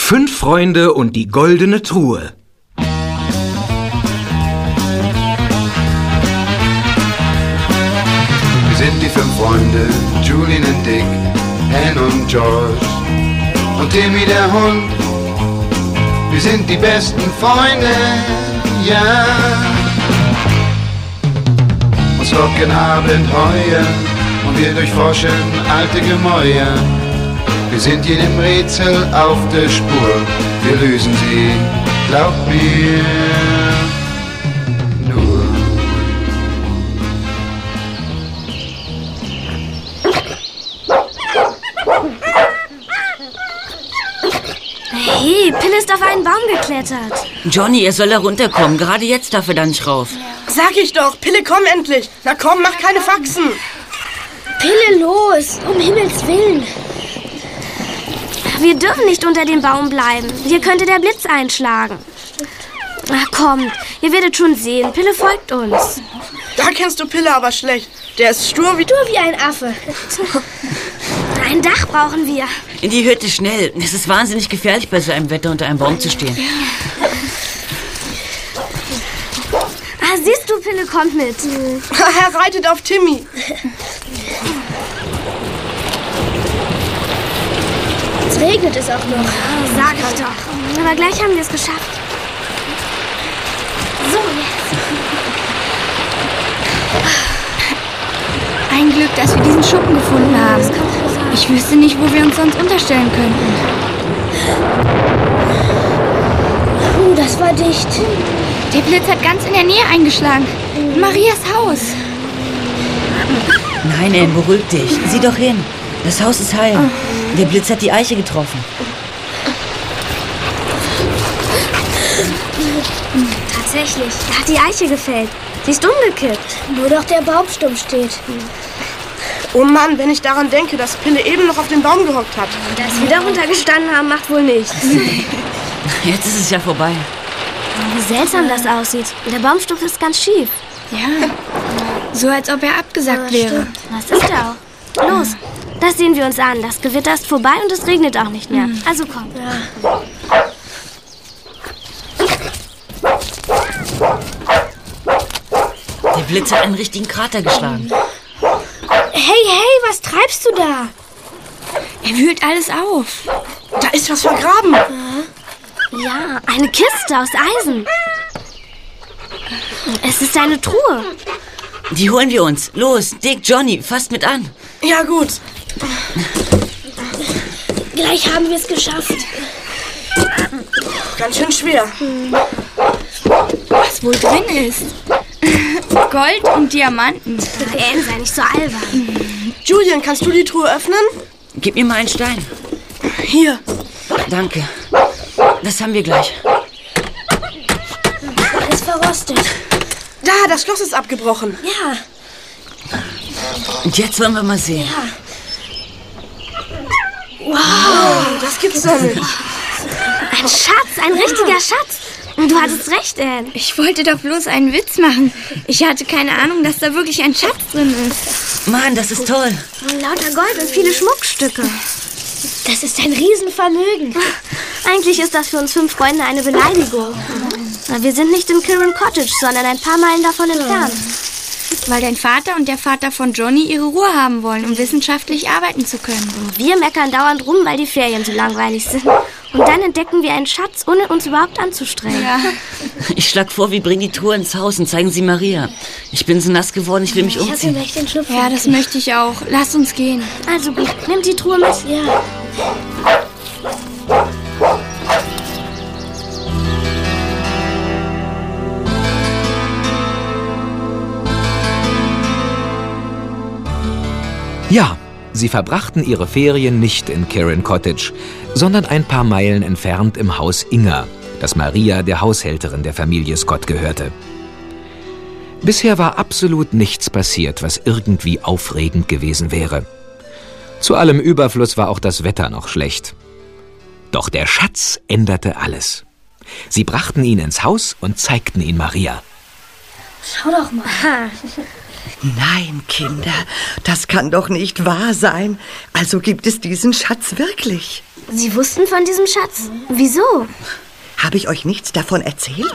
5 Freunde und die goldene Truhe. Wir sind die 5 Freunde, Julian und Dick, Anne und George und Timmy der Hund. Wir sind die besten Freunde, ja. Uns locken Abenteuer und wir durchforschen alte Gemäuer. Wir sind jedem Rätsel auf der Spur, wir lösen sie, glaub mir, nur. Hey, Pille ist auf einen Baum geklettert. Johnny, er soll da runterkommen. Gerade jetzt darf er da nicht rauf. Sag ich doch, Pille, komm endlich. Na komm, mach keine Faxen. Pille, los, um Himmels Willen. Wir dürfen nicht unter dem Baum bleiben. Hier könnte der Blitz einschlagen. Ach komm, ihr werdet schon sehen. Pille folgt uns. Da kennst du Pille aber schlecht. Der ist stur wie ein Affe. Ein Dach brauchen wir. In die Hütte, schnell. Es ist wahnsinnig gefährlich, bei so einem Wetter unter einem Baum zu stehen. Ah, siehst du, Pille kommt mit. Er reitet auf Timmy. Jetzt regnet es auch noch. Sag ich doch. Aber gleich haben wir es geschafft. So, jetzt. Ein Glück, dass wir diesen Schuppen gefunden haben. Ich wüsste nicht, wo wir uns sonst unterstellen könnten. Das war dicht. Der Blitz hat ganz in der Nähe eingeschlagen. In Marias Haus. Nein, Anne, beruhig dich. Sieh doch hin. Das Haus ist heil. Der Blitz hat die Eiche getroffen. Tatsächlich, er hat die Eiche gefällt. Sie ist umgekippt. Nur doch der Baumstumm steht. Oh Mann, wenn ich daran denke, dass Pille eben noch auf dem Baum gehockt hat. Dass wir darunter gestanden haben, macht wohl nichts. Jetzt ist es ja vorbei. Wie seltsam das aussieht. Der Baumstumpf ist ganz schief. Ja, so als ob er abgesackt wäre. Das ist er auch. Los, das sehen wir uns an. Das Gewitter ist vorbei und es regnet auch nicht mehr. Also komm. Ja. Der Blitz hat einen richtigen Krater geschlagen. Hey, was treibst du da? Er wühlt alles auf. Da ist was vergraben. Ja, eine Kiste aus Eisen. Es ist eine Truhe. Die holen wir uns. Los, Dick, Johnny, fasst mit an. Ja, gut. Gleich haben wir es geschafft. Ganz schön schwer. Was wohl drin ist? Gold und Diamanten. Anne, sei nicht so albern. Julian, kannst du die Truhe öffnen? Gib mir mal einen Stein. Hier. Danke. Das haben wir gleich. Alles verrostet. Da, das Schloss ist abgebrochen. Ja. Und jetzt wollen wir mal sehen. Ja. Wow, das gibt's doch nicht. Ein Schatz, ein richtiger Schatz. Du hattest recht, Anne. Ich wollte doch bloß einen Witz machen. Ich hatte keine Ahnung, dass da wirklich ein Schatz drin ist. Mann, das ist toll. Lauter Gold und viele Schmuckstücke. Das ist ein Riesenvermögen. Eigentlich ist das für uns 5 Freunde eine Beleidigung. Wir sind nicht in Kirin Cottage, sondern ein paar Meilen davon entfernt. Weil dein Vater und der Vater von Johnny ihre Ruhe haben wollen, um wissenschaftlich arbeiten zu können. Wir meckern dauernd rum, weil die Ferien so langweilig sind. Und dann entdecken wir einen Schatz, ohne uns überhaupt anzustrengen. Ja. Ich schlag vor, wir bringen die Truhe ins Haus und zeigen sie Maria. Ich bin so nass geworden, ich will mich umziehen. Ja, das möchte ich auch. Lass uns gehen. Also gut, nimm die Truhe mit. Ja. Ja, sie verbrachten ihre Ferien nicht in Kirin Cottage, sondern ein paar Meilen entfernt im Haus Inger, das Maria, der Haushälterin der Familie Scott, gehörte. Bisher war absolut nichts passiert, was irgendwie aufregend gewesen wäre. Zu allem Überfluss war auch das Wetter noch schlecht. Doch der Schatz änderte alles. Sie brachten ihn ins Haus und zeigten ihn Maria. Schau doch mal. Nein, Kinder, das kann doch nicht wahr sein. Also gibt es diesen Schatz wirklich. Sie wussten von diesem Schatz? Wieso? Habe ich euch nichts davon erzählt?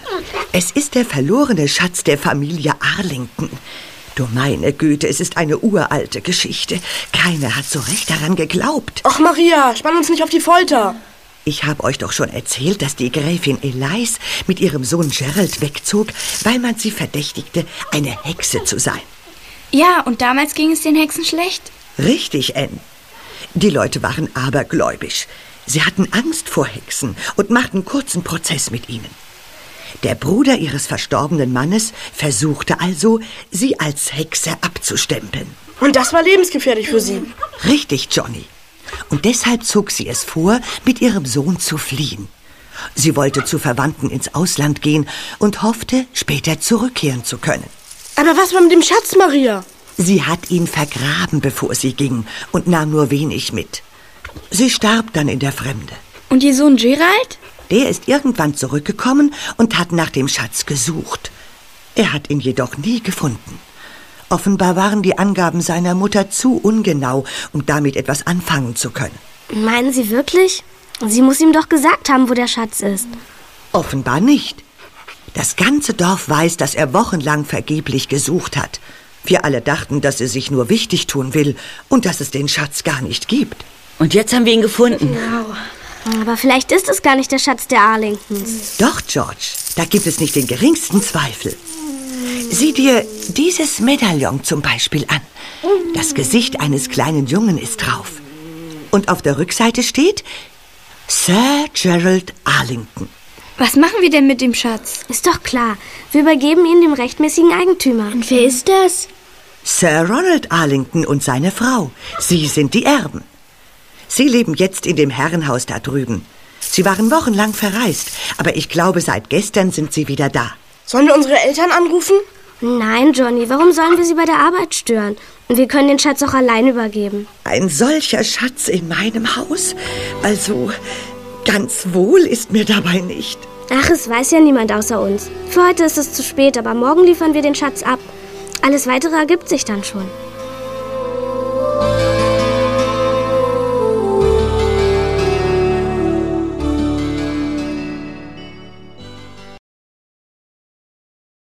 Es ist der verlorene Schatz der Familie Arlington. Du meine Güte, es ist eine uralte Geschichte. Keiner hat so recht daran geglaubt. Ach, Maria, spann uns nicht auf die Folter. Ich habe euch doch schon erzählt, dass die Gräfin Elise mit ihrem Sohn Gerald wegzog, weil man sie verdächtigte, eine Hexe zu sein. Ja, und damals ging es den Hexen schlecht. Richtig, Anne. Die Leute waren abergläubisch. Sie hatten Angst vor Hexen und machten kurzen Prozess mit ihnen. Der Bruder ihres verstorbenen Mannes versuchte also, sie als Hexe abzustempeln. Und das war lebensgefährlich für sie. Richtig, Johnny. Und deshalb zog sie es vor, mit ihrem Sohn zu fliehen. Sie wollte zu Verwandten ins Ausland gehen und hoffte, später zurückkehren zu können. Aber was war mit dem Schatz, Maria? Sie hat ihn vergraben, bevor sie ging, und nahm nur wenig mit. Sie starb dann in der Fremde. Und ihr Sohn Gerald? Der ist irgendwann zurückgekommen und hat nach dem Schatz gesucht. Er hat ihn jedoch nie gefunden. Offenbar waren die Angaben seiner Mutter zu ungenau, um damit etwas anfangen zu können. Meinen Sie wirklich? Sie muss ihm doch gesagt haben, wo der Schatz ist. Offenbar nicht. Das ganze Dorf weiß, dass er wochenlang vergeblich gesucht hat. Wir alle dachten, dass er sich nur wichtig tun will und dass es den Schatz gar nicht gibt. Und jetzt haben wir ihn gefunden. Genau. Aber vielleicht ist es gar nicht der Schatz der Arlingtons. Doch, George, da gibt es nicht den geringsten Zweifel. Sieh dir dieses Medaillon zum Beispiel an. Das Gesicht eines kleinen Jungen ist drauf. Und auf der Rückseite steht Sir Gerald Arlington. Was machen wir denn mit dem Schatz? Ist doch klar. Wir übergeben ihn dem rechtmäßigen Eigentümer. Und wer ist das? Sir Ronald Arlington und seine Frau. Sie sind die Erben. Sie leben jetzt in dem Herrenhaus da drüben. Sie waren wochenlang verreist, aber ich glaube, seit gestern sind sie wieder da. Sollen wir unsere Eltern anrufen? Nein, Johnny, warum sollen wir sie bei der Arbeit stören? Und wir können den Schatz auch allein übergeben. Ein solcher Schatz in meinem Haus? Also, ganz wohl ist mir dabei nicht. Ach, es weiß ja niemand außer uns. Für heute ist es zu spät, aber morgen liefern wir den Schatz ab. Alles Weitere ergibt sich dann schon.